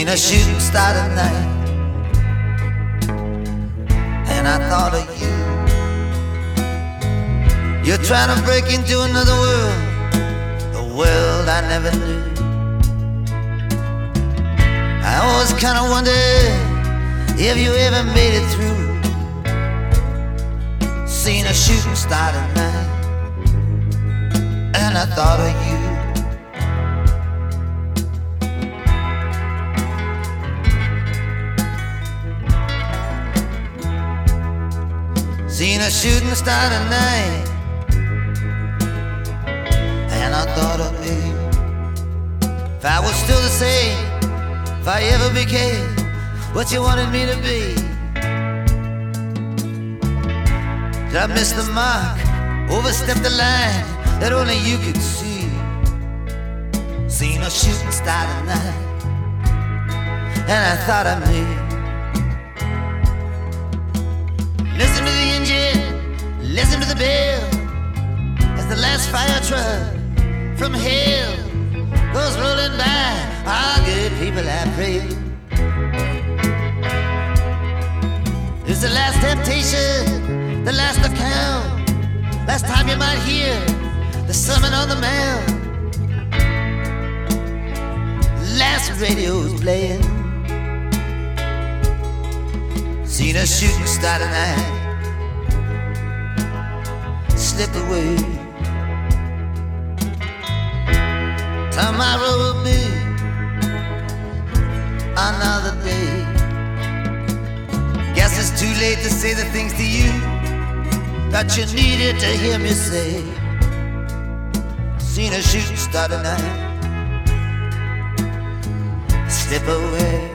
Seen a shooting star tonight, and I thought of you. You're trying to break into another world, the world I never knew. I always kind of wondered if you ever made it through. Seen a shooting star tonight, and I thought of you. Seen a shooting star tonight, and I thought of me. If I was still the same, if I ever became what you wanted me to be. Did I miss the mark, overstep the line that only you could see? Seen a shooting star tonight, and I thought of me. Listen to the engine, listen to the bell, as the last fire truck from hell goes rolling by. Our good people, I pray. It's the last temptation, the last account, last time you might hear the Sermon on the Mount. Last radio's playing. Seen a shooting star tonight slip away. Tomorrow will be another day. Guess it's too late to say the things to you that you needed to hear me say. Seen a shooting star tonight slip away.